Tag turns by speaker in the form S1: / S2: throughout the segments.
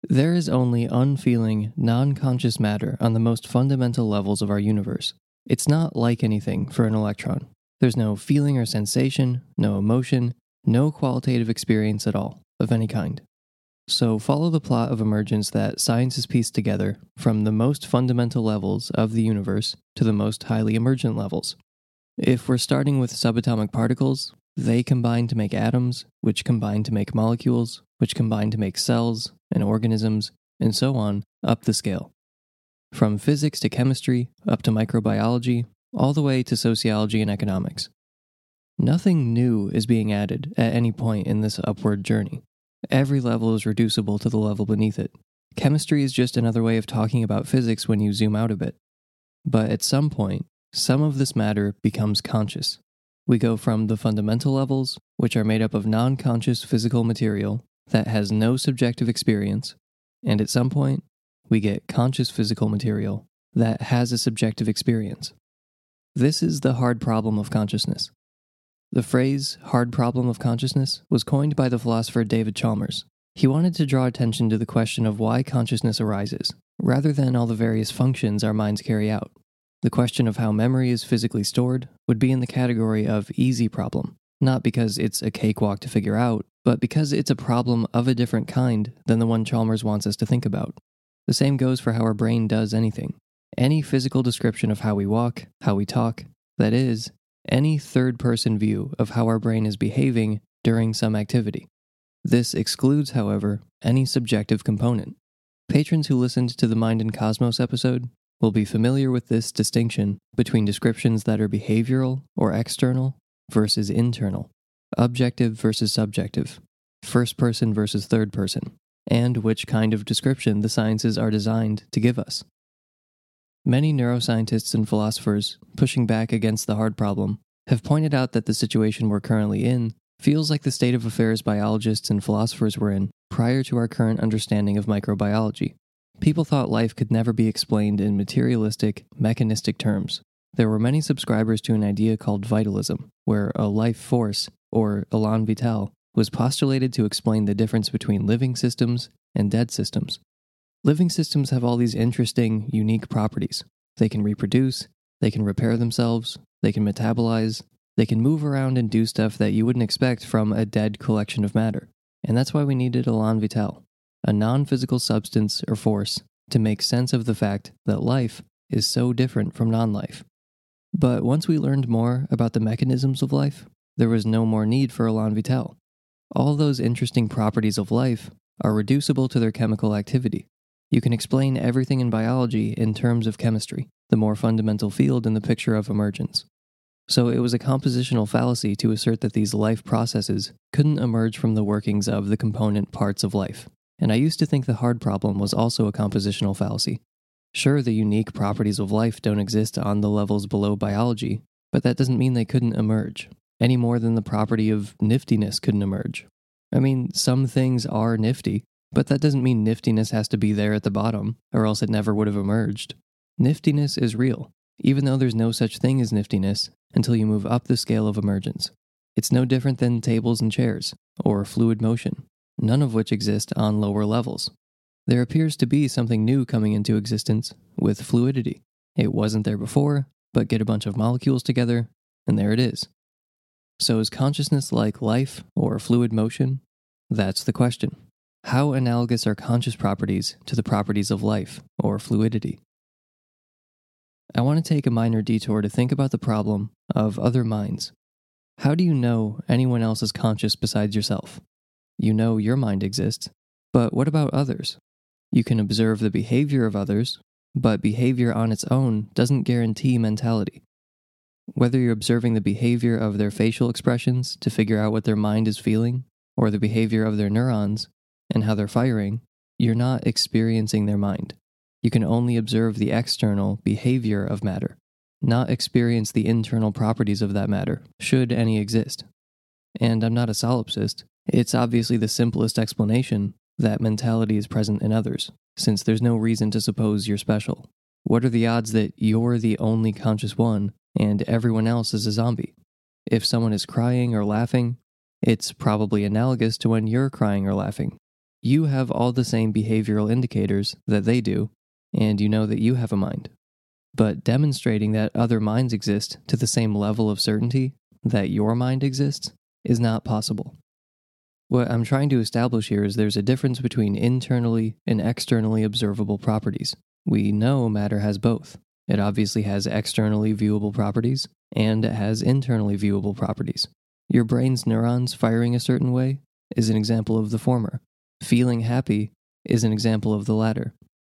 S1: There is only unfeeling, non-conscious matter on the most fundamental levels of our universe. It's not like anything for an electron. There's no feeling or sensation, no emotion, no qualitative experience at all, of any kind. So follow the plot of emergence that science has pieced together from the most fundamental levels of the universe to the most highly emergent levels. If we're starting with subatomic particles, they combine to make atoms, which combine to make molecules, which combine to make cells and organisms, and so on, up the scale. From physics to chemistry, up to microbiology, all the way to sociology and economics. Nothing new is being added at any point in this upward journey. Every level is reducible to the level beneath it. Chemistry is just another way of talking about physics when you zoom out a bit. But at some point, some of this matter becomes conscious. We go from the fundamental levels, which are made up of non-conscious physical material that has no subjective experience, and at some point, we get conscious physical material that has a subjective experience. This is the hard problem of consciousness. The phrase, hard problem of consciousness, was coined by the philosopher David Chalmers. He wanted to draw attention to the question of why consciousness arises, rather than all the various functions our minds carry out. The question of how memory is physically stored would be in the category of easy problem, not because it's a cakewalk to figure out, but because it's a problem of a different kind than the one Chalmers wants us to think about. The same goes for how our brain does anything. Any physical description of how we walk, how we talk, that is, any third-person view of how our brain is behaving during some activity. This excludes, however, any subjective component. Patrons who listened to the Mind and Cosmos episode will be familiar with this distinction between descriptions that are behavioral or external versus internal, objective versus subjective, first person versus third person, and which kind of description the sciences are designed to give us. Many neuroscientists and philosophers, pushing back against the hard problem, have pointed out that the situation we're currently in feels like the state of affairs biologists and philosophers were in prior to our current understanding of microbiology. People thought life could never be explained in materialistic, mechanistic terms. There were many subscribers to an idea called vitalism, where a life force, or élan vital, was postulated to explain the difference between living systems and dead systems. Living systems have all these interesting, unique properties. They can reproduce, they can repair themselves, they can metabolize, they can move around and do stuff that you wouldn't expect from a dead collection of matter. And that's why we needed élan vital, a non-physical substance or force, to make sense of the fact that life is so different from non-life. But once we learned more about the mechanisms of life, there was no more need for élan vital. All those interesting properties of life are reducible to their chemical activity. You can explain everything in biology in terms of chemistry, the more fundamental field in the picture of emergence. So it was a compositional fallacy to assert that these life processes couldn't emerge from the workings of the component parts of life. And I used to think the hard problem was also a compositional fallacy. Sure, the unique properties of life don't exist on the levels below biology, but that doesn't mean they couldn't emerge, any more than the property of niftiness couldn't emerge. I mean, some things are nifty, but that doesn't mean niftiness has to be there at the bottom, or else it never would have emerged. Niftiness is real, even though there's no such thing as niftiness until you move up the scale of emergence. It's no different than tables and chairs, or fluid motion, none of which exist on lower levels. There appears to be something new coming into existence with fluidity. It wasn't there before, but get a bunch of molecules together, and there it is. So is consciousness like life or fluid motion? That's the question. How analogous are conscious properties to the properties of life or fluidity? I want to take a minor detour to think about the problem of other minds. How do you know anyone else is conscious besides yourself? You know your mind exists, but what about others? You can observe the behavior of others, but behavior on its own doesn't guarantee mentality. Whether you're observing the behavior of their facial expressions to figure out what their mind is feeling, or the behavior of their neurons and how they're firing, you're not experiencing their mind. You can only observe the external behavior of matter, not experience the internal properties of that matter, should any exist. And I'm not a solipsist. It's obviously the simplest explanation that mentality is present in others, since there's no reason to suppose you're special. What are the odds that you're the only conscious one and everyone else is a zombie? If someone is crying or laughing, it's probably analogous to when you're crying or laughing. you have all the same behavioral indicators that they do, and you know that you have a mind. But demonstrating that other minds exist to the same level of certainty that your mind exists is not possible. What I'm trying to establish here is there's a difference between internally and externally observable properties. We know matter has both. It obviously has externally viewable properties, and it has internally viewable properties. Your brain's neurons firing a certain way is an example of the former. Feeling happy is an example of the latter.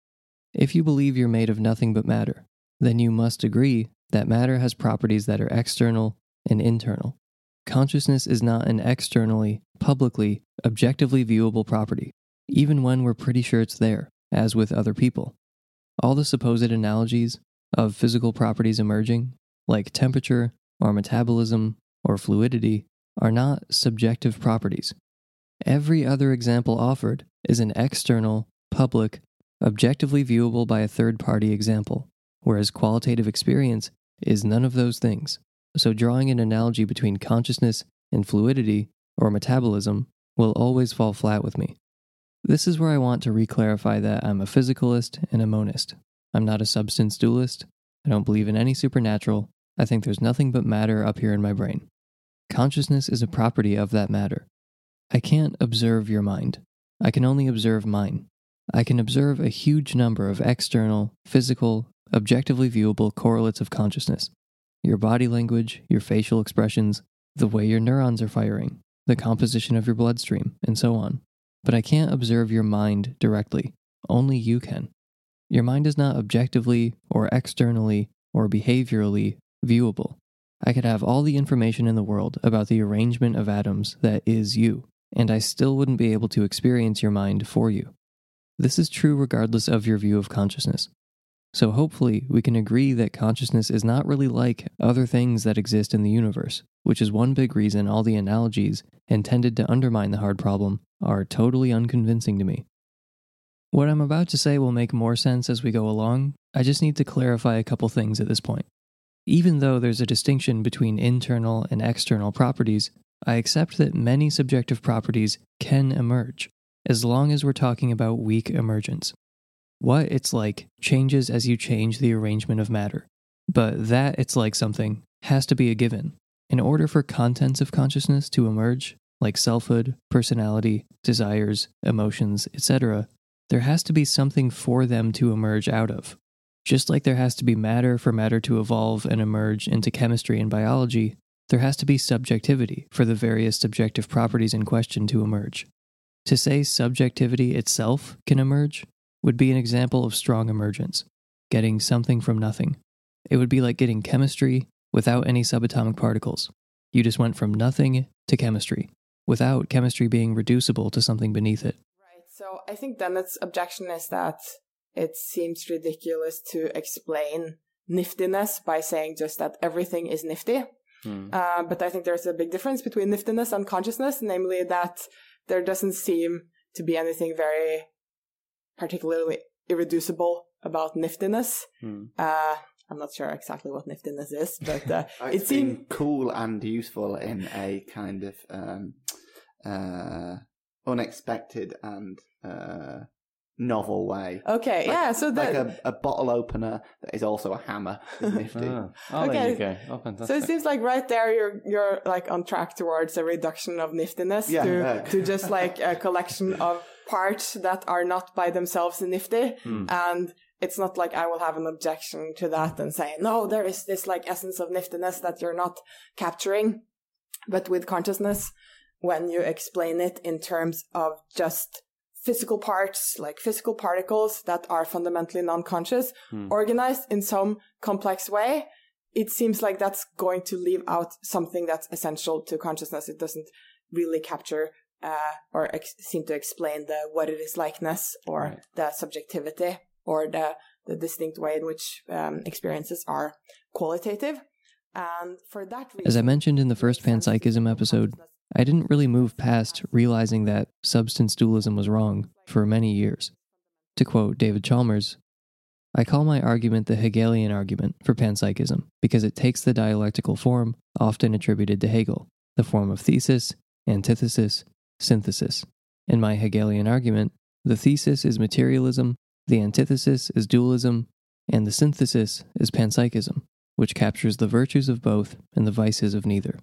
S1: If you believe you're made of nothing but matter, then you must agree that matter has properties that are external and internal. Consciousness is not an externally, publicly, objectively viewable property, even when we're pretty sure it's there, as with other people. All the supposed analogies of physical properties emerging, like temperature or metabolism or fluidity, are not subjective properties. Every other example offered is an external, public, objectively viewable by a third-party example, whereas qualitative experience is none of those things. So drawing an analogy between consciousness and fluidity or metabolism will always fall flat with me. This is where I want to re-clarify that I'm a physicalist and a monist. I'm not a substance dualist. I don't believe in any supernatural. I think there's nothing but matter up here in my brain. Consciousness is a property of that matter. I can't observe your mind. I can only observe mine. I can observe a huge number of external, physical, objectively viewable correlates of consciousness. Your body language, your facial expressions, the way your neurons are firing, the composition of your bloodstream, and so on. But I can't observe your mind directly. Only you can. Your mind is not objectively or externally or behaviorally viewable. I could have all the information in the world about the arrangement of atoms that is you, and I still wouldn't be able to experience your mind for you. This is true regardless of your view of consciousness. So hopefully we can agree that consciousness is not really like other things that exist in the universe, which is one big reason all the analogies intended to undermine the hard problem are totally unconvincing to me. What I'm about to say will make more sense as we go along. I just need to clarify a couple things at this point. Even though there's a distinction between internal and external properties, I accept that many subjective properties can emerge, as long as we're talking about weak emergence. What it's like changes as you change the arrangement of matter, but that it's like something has to be a given. In order for contents of consciousness to emerge, like selfhood, personality, desires, emotions, etc., there has to be something for them to emerge out of. Just like there has to be matter for matter to evolve and emerge into chemistry and biology, there has to be subjectivity for the various subjective properties in question to emerge. To say subjectivity itself can emerge would be an example of strong emergence, getting something from nothing. It would be like getting chemistry without any subatomic particles. You just went from nothing to chemistry, without chemistry being reducible to something beneath it.
S2: Right, so I think Dennett's objection is that it seems ridiculous to explain niftiness by saying just that everything is nifty. But I think there's a big difference between niftiness and consciousness, namely that there doesn't seem to be anything very particularly irreducible about niftiness. I'm not sure exactly what niftiness is, but
S3: it seems cool and useful in a kind of unexpected and novel way.
S2: Okay, yeah, so that
S3: like a bottle opener that is also a hammer is nifty.
S2: Okay.
S4: There you go. Oh, fantastic.
S2: So it seems like right there you're like on track towards a reduction of niftiness to just like a collection of parts that are not by themselves nifty. And it's not like I will have an objection to that and say, no, there is this like essence of niftiness that you're not capturing. But with consciousness, when you explain it in terms of just physical parts, like physical particles that are fundamentally non-conscious, organized in some complex way, it seems like that's going to leave out something that's essential to consciousness. It doesn't really capture or seem to explain the what it is likeness or the subjectivity or the distinct way in which experiences are qualitative. And for that reason,
S1: as I mentioned in the first panpsychism episode, I didn't really move past realizing that substance dualism was wrong for many years. To quote David Chalmers, I call my argument the Hegelian argument for panpsychism because it takes the dialectical form often attributed to Hegel, the form of thesis, antithesis, synthesis. In my Hegelian argument, the thesis is materialism, the antithesis is dualism, and the synthesis is panpsychism, which captures the virtues of both and the vices of neither.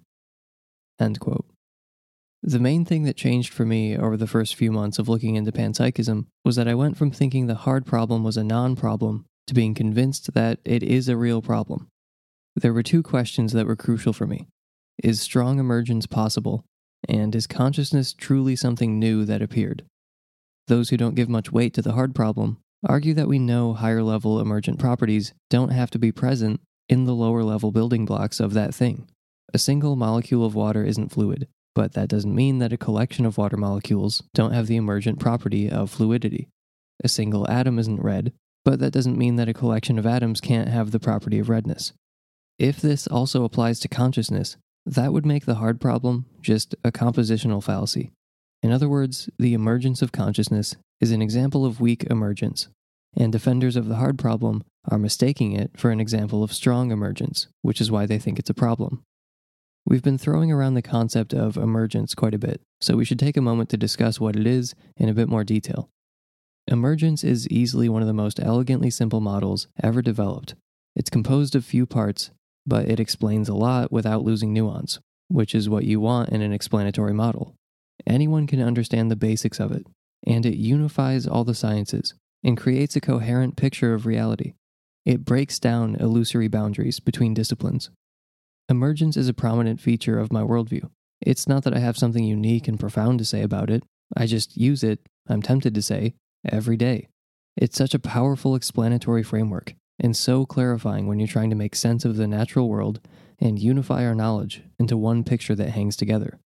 S1: End quote. The main thing that changed for me over the first few months of looking into panpsychism was that I went from thinking the hard problem was a non-problem to being convinced that it is a real problem. There were two questions that were crucial for me. Is strong emergence possible? And is consciousness truly something new that appeared? Those who don't give much weight to the hard problem argue that we know higher-level emergent properties don't have to be present in the lower-level building blocks of that thing. A single molecule of water isn't fluid, but that doesn't mean that a collection of water molecules don't have the emergent property of fluidity. A single atom isn't red, but that doesn't mean that a collection of atoms can't have the property of redness. If this also applies to consciousness, that would make the hard problem just a compositional fallacy. In other words, the emergence of consciousness is an example of weak emergence, and defenders of the hard problem are mistaking it for an example of strong emergence, which is why they think it's a problem. We've been throwing around the concept of emergence quite a bit, so we should take a moment to discuss what it is in a bit more detail. Emergence is easily one of the most elegantly simple models ever developed. It's composed of few parts, but it explains a lot without losing nuance, which is what you want in an explanatory model. Anyone can understand the basics of it, and it unifies all the sciences and creates a coherent picture of reality. It breaks down illusory boundaries between disciplines. Emergence is a prominent feature of my worldview. It's not that I have something unique and profound to say about it. I just use it, I'm tempted to say, every day. It's such a powerful explanatory framework, and so clarifying when you're trying to make sense of the natural world and unify our knowledge into one picture that hangs together.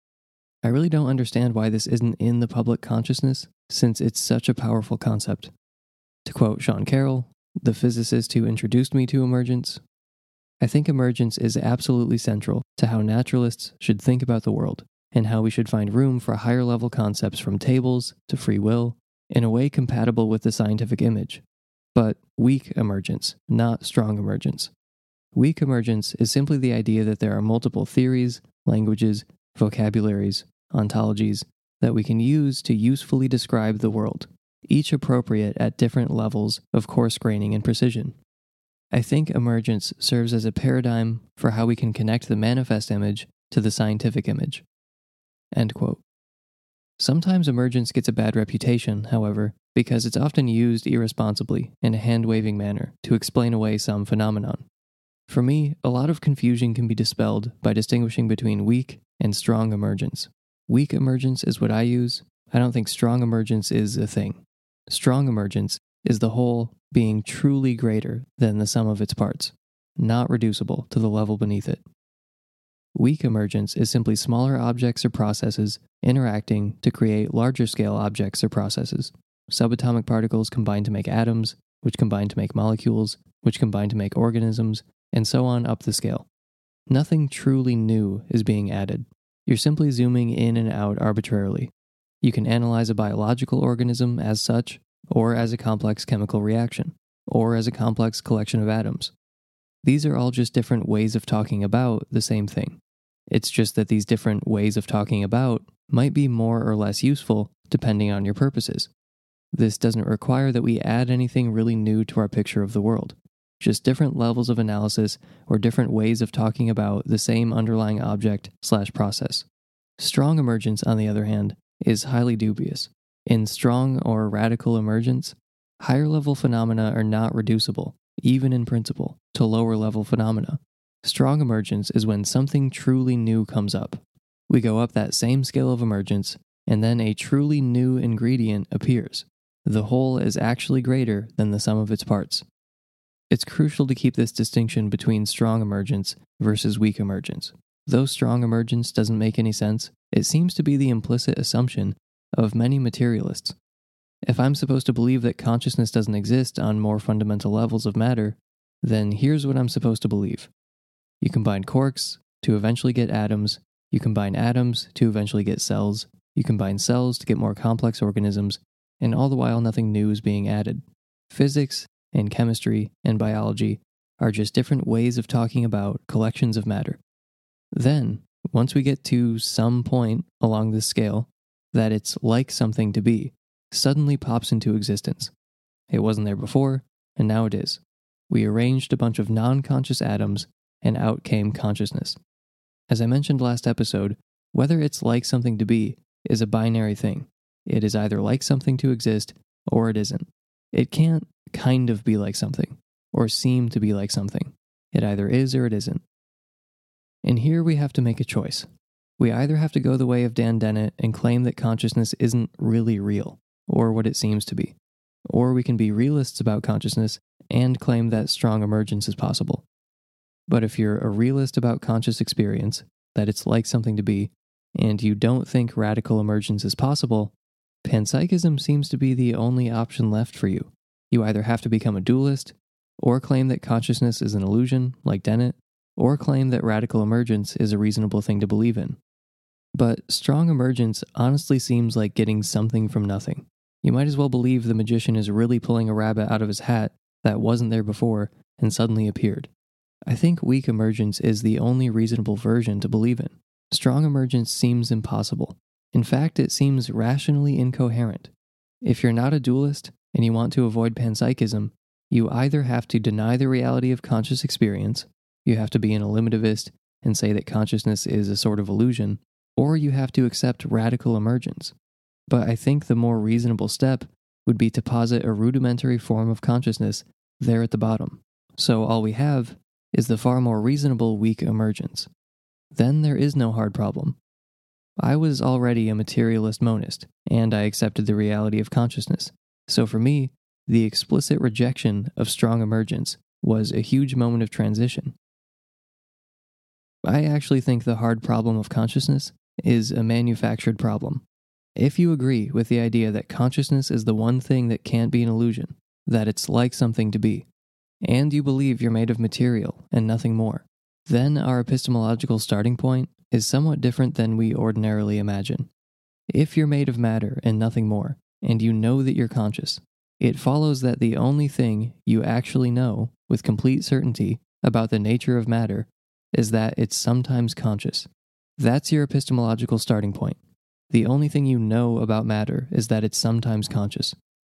S1: I really don't understand why this isn't in the public consciousness, since it's such a powerful concept. To quote Sean Carroll, the physicist who introduced me to emergence, I think emergence is absolutely central to how naturalists should think about the world, and how we should find room for higher-level concepts from tables to free will, in a way compatible with the scientific image. But weak emergence, not strong emergence. Weak emergence is simply the idea that there are multiple theories, languages, vocabularies, ontologies that we can use to usefully describe the world, each appropriate at different levels of coarse graining and precision. I think emergence serves as a paradigm for how we can connect the manifest image to the scientific image. End quote. Sometimes emergence gets a bad reputation, however, because it's often used irresponsibly in a hand-waving manner to explain away some phenomenon. For me, a lot of confusion can be dispelled by distinguishing between weak and strong emergence. Weak emergence is what I use. I don't think strong emergence is a thing. Strong emergence is the whole being truly greater than the sum of its parts, not reducible to the level beneath it. Weak emergence is simply smaller objects or processes interacting to create larger-scale objects or processes. Subatomic particles combine to make atoms, which combine to make molecules, which combine to make organisms, and so on up the scale. Nothing truly new is being added. You're simply zooming in and out arbitrarily. You can analyze a biological organism as such, or as a complex chemical reaction, or as a complex collection of atoms. These are all just different ways of talking about the same thing. It's just that these different ways of talking about might be more or less useful depending on your purposes. This doesn't require that we add anything really new to our picture of the world, just different levels of analysis or different ways of talking about the same underlying object/process. Strong emergence, on the other hand, is highly dubious. In strong or radical emergence, higher-level phenomena are not reducible, even in principle, to lower-level phenomena. Strong emergence is when something truly new comes up. We go up that same scale of emergence, and then a truly new ingredient appears. The whole is actually greater than the sum of its parts. It's crucial to keep this distinction between strong emergence versus weak emergence. Though strong emergence doesn't make any sense, it seems to be the implicit assumption of many materialists. If I'm supposed to believe that consciousness doesn't exist on more fundamental levels of matter, then here's what I'm supposed to believe. You combine quarks to eventually get atoms, you combine atoms to eventually get cells, you combine cells to get more complex organisms, and all the while nothing new is being added. Physics and chemistry and biology are just different ways of talking about collections of matter. Then, once we get to some point along this scale, that it's like something to be, suddenly pops into existence. It wasn't there before, and now it is. We arranged a bunch of non-conscious atoms, and out came consciousness. As I mentioned last episode, whether it's like something to be is a binary thing. It is either like something to exist, or it isn't. It can't kind of be like something, or seem to be like something. It either is or it isn't. And here we have to make a choice. We either have to go the way of Dan Dennett and claim that consciousness isn't really real, or what it seems to be. Or we can be realists about consciousness and claim that strong emergence is possible. But if you're a realist about conscious experience, that it's like something to be, and you don't think radical emergence is possible, panpsychism seems to be the only option left for you. You either have to become a dualist, or claim that consciousness is an illusion, like Dennett, or claim that radical emergence is a reasonable thing to believe in. But strong emergence honestly seems like getting something from nothing. You might as well believe the magician is really pulling a rabbit out of his hat that wasn't there before and suddenly appeared. I think weak emergence is the only reasonable version to believe in. Strong emergence seems impossible. In fact, it seems rationally incoherent. If you're not a dualist and you want to avoid panpsychism, you either have to deny the reality of conscious experience, you have to be an eliminativist and say that consciousness is a sort of illusion, or you have to accept radical emergence. But I think the more reasonable step would be to posit a rudimentary form of consciousness there at the bottom. So all we have is the far more reasonable weak emergence. Then there is no hard problem. I was already a materialist monist, and I accepted the reality of consciousness. So for me, the explicit rejection of strong emergence was a huge moment of transition. I actually think the hard problem of consciousness is a manufactured problem. If you agree with the idea that consciousness is the one thing that can't be an illusion, that it's like something to be, and you believe you're made of material and nothing more, then our epistemological starting point is somewhat different than we ordinarily imagine. If you're made of matter and nothing more, and you know that you're conscious, it follows that the only thing you actually know with complete certainty about the nature of matter is that it's sometimes conscious. That's your epistemological starting point. The only thing you know about matter is that it's sometimes conscious.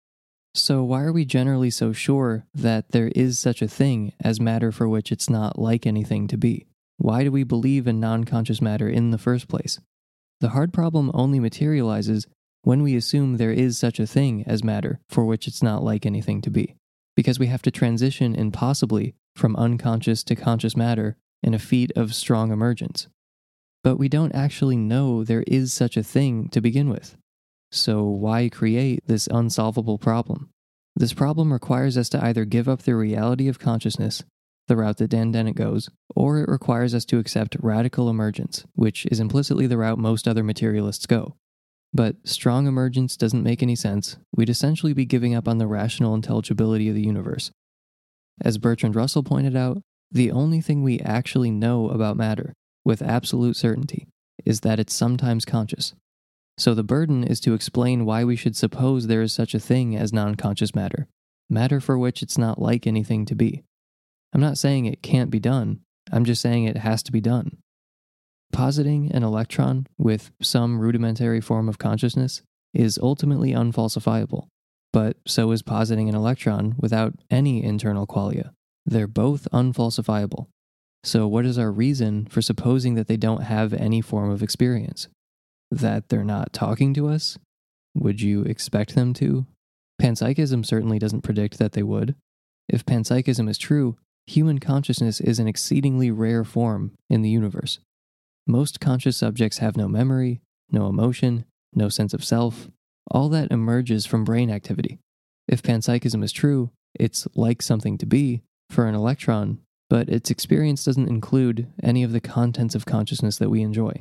S1: So why are we generally so sure that there is such a thing as matter for which it's not like anything to be? Why do we believe in non-conscious matter in the first place? The hard problem only materializes when we assume there is such a thing as matter for which it's not like anything to be, because we have to transition impossibly from unconscious to conscious matter in a feat of strong emergence. But we don't actually know there is such a thing to begin with. So why create this unsolvable problem? This problem requires us to either give up the reality of consciousness, the route that Dan Dennett goes, or it requires us to accept radical emergence, which is implicitly the route most other materialists go. But strong emergence doesn't make any sense. We'd essentially be giving up on the rational intelligibility of the universe. As Bertrand Russell pointed out, the only thing we actually know about matter, with absolute certainty, is that it's sometimes conscious. So the burden is to explain why we should suppose there is such a thing as non-conscious matter, matter for which it's not like anything to be. I'm not saying it can't be done, I'm just saying it has to be done. Positing an electron with some rudimentary form of consciousness is ultimately unfalsifiable, but so is positing an electron without any internal qualia. They're both unfalsifiable. So what is our reason for supposing that they don't have any form of experience? That they're not talking to us? Would you expect them to? Panpsychism certainly doesn't predict that they would. If panpsychism is true, human consciousness is an exceedingly rare form in the universe. Most conscious subjects have no memory, no emotion, no sense of self. All that emerges from brain activity. If panpsychism is true, it's like something to be for an electron, but its experience doesn't include any of the contents of consciousness that we enjoy.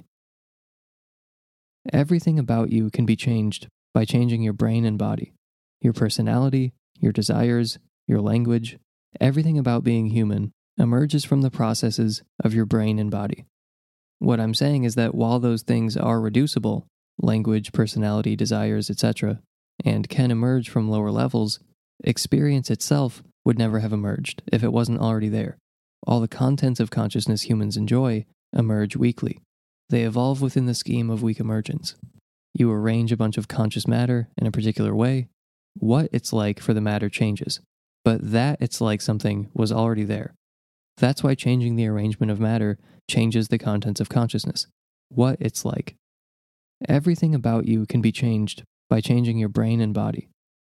S1: Everything about you can be changed by changing your brain and body. Your personality, your desires, your language, everything about being human emerges from the processes of your brain and body. What I'm saying is that while those things are reducible, language, personality, desires, etc., and can emerge from lower levels, experience itself would never have emerged if it wasn't already there. All the contents of consciousness humans enjoy emerge weakly. They evolve within the scheme of weak emergence. you arrange a bunch of conscious matter in a particular way, what it's like for the matter changes. But that it's like something was already there. That's why changing the arrangement of matter changes the contents of consciousness. What it's like. Everything about you can be changed by changing your brain and body.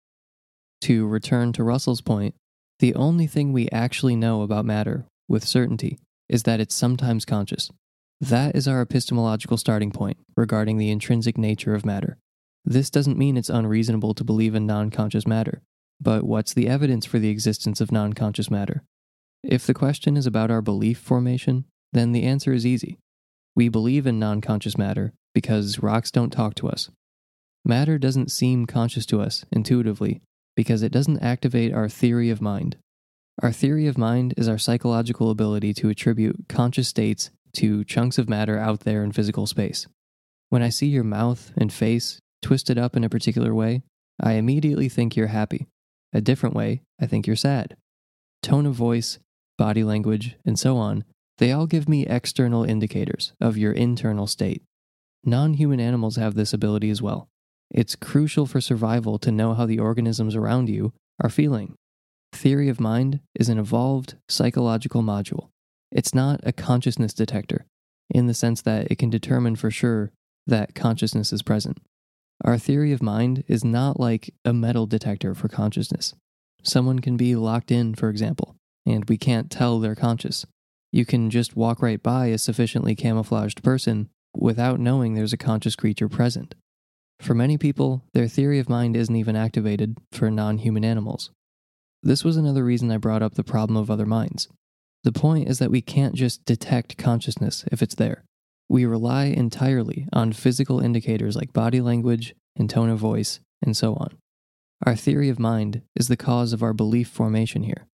S1: To return to Russell's point, the only thing we actually know about matter with certainty is that it's sometimes conscious. That is our epistemological starting point regarding the intrinsic nature of matter. This doesn't mean it's unreasonable to believe in non-conscious matter, but what's the evidence for the existence of non-conscious matter? If the question is about our belief formation, then the answer is easy. We believe in non-conscious matter because rocks don't talk to us. Matter doesn't seem conscious to us intuitively because it doesn't activate our theory of mind. Our theory of mind is our psychological ability to attribute conscious states to chunks of matter out there in physical space. When I see your mouth and face twisted up in a particular way, I immediately think you're happy. A different way, I think you're sad. Tone of voice, body language, and so on, they all give me external indicators of your internal state. Non-human animals have this ability as well. It's crucial for survival to know how the organisms around you are feeling. Theory of mind is an evolved psychological module. It's not a consciousness detector, in the sense that it can determine for sure that consciousness is present. Our theory of mind is not like a metal detector for consciousness. Someone can be locked in, for example, and we can't tell they're conscious. You can just walk right by a sufficiently camouflaged person without knowing there's a conscious creature present. For many people, their theory of mind isn't even activated for non-human animals. This was another reason I brought up the problem of other minds. The point is that we can't just detect consciousness if it's there. We rely entirely on physical indicators like body language and tone of voice, and so on. Our theory of mind is the cause of our belief formation here.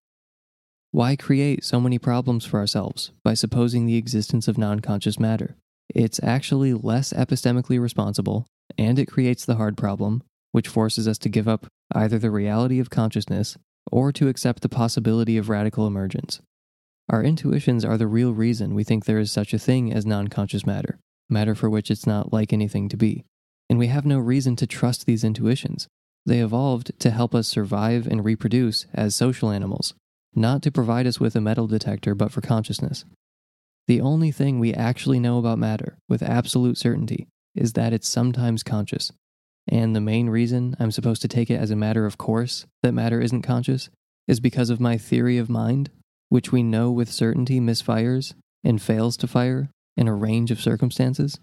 S1: Why create so many problems for ourselves by supposing the existence of non-conscious matter? It's actually less epistemically responsible, and it creates the hard problem, which forces us to give up either the reality of consciousness or to accept the possibility of radical emergence. Our intuitions are the real reason we think there is such a thing as non-conscious matter, matter for which it's not like anything to be. And we have no reason to trust these intuitions. They evolved to help us survive and reproduce as social animals, not to provide us with a metal detector but for consciousness. The only thing we actually know about matter with absolute certainty is that it's sometimes conscious. And the main reason I'm supposed to take it as a matter of course that matter isn't conscious is because of my theory of mind, which we know with certainty misfires and fails to fire in a range of circumstances.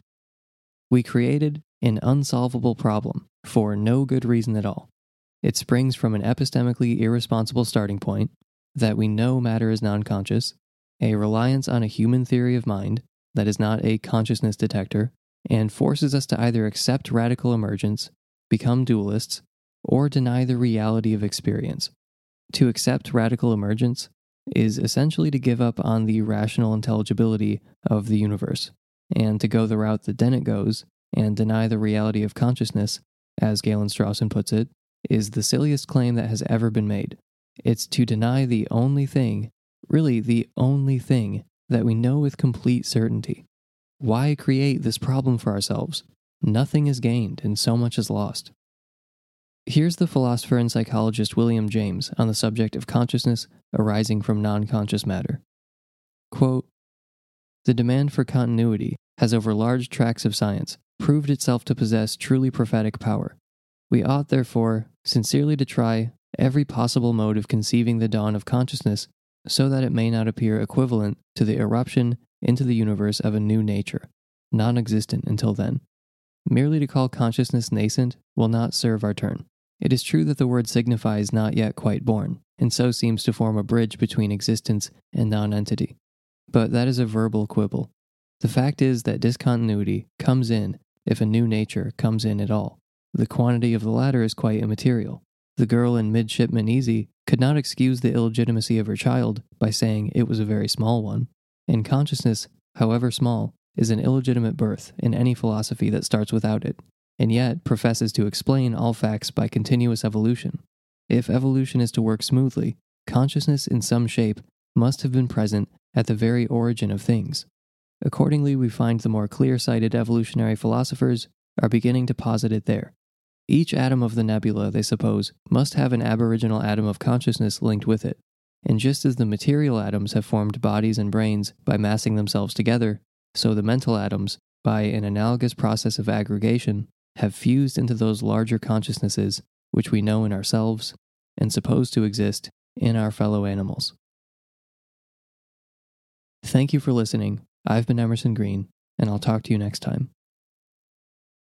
S1: We created an unsolvable problem for no good reason at all. It springs from an epistemically irresponsible starting point that we know matter is non-conscious, a reliance on a human theory of mind that is not a consciousness detector, and forces us to either accept radical emergence, become dualists, or deny the reality of experience. To accept radical emergence is essentially to give up on the rational intelligibility of the universe, and to go the route that Dennett goes, and deny the reality of consciousness, as Galen Strawson puts it, is the silliest claim that has ever been made. It's to deny the only thing, really the only thing, that we know with complete certainty. Why create this problem for ourselves? Nothing is gained and so much is lost. Here's the philosopher and psychologist William James on the subject of consciousness arising from non-conscious matter. Quote, "The demand for continuity has over large tracts of science proved itself to possess truly prophetic power. We ought, therefore, sincerely to try every possible mode of conceiving the dawn of consciousness so that it may not appear equivalent to the eruption into the universe of a new nature, non-existent until then. Merely to call consciousness nascent will not serve our turn. It is true that the word signifies not yet quite born, and so seems to form a bridge between existence and non-entity. But that is a verbal quibble. The fact is that discontinuity comes in if a new nature comes in at all. The quantity of the latter is quite immaterial. The girl in Midshipman Easy could not excuse the illegitimacy of her child by saying it was a very small one, and consciousness, however small, is an illegitimate birth in any philosophy that starts without it, and yet professes to explain all facts by continuous evolution. If evolution is to work smoothly, consciousness in some shape must have been present at the very origin of things. Accordingly, we find the more clear-sighted evolutionary philosophers are beginning to posit it there. Each atom of the nebula, they suppose, must have an aboriginal atom of consciousness linked with it. And just as the material atoms have formed bodies and brains by massing themselves together, so the mental atoms, by an analogous process of aggregation, have fused into those larger consciousnesses which we know in ourselves and suppose to exist in our fellow animals. Thank you for listening. I've been Emerson Green, and I'll talk to you next time.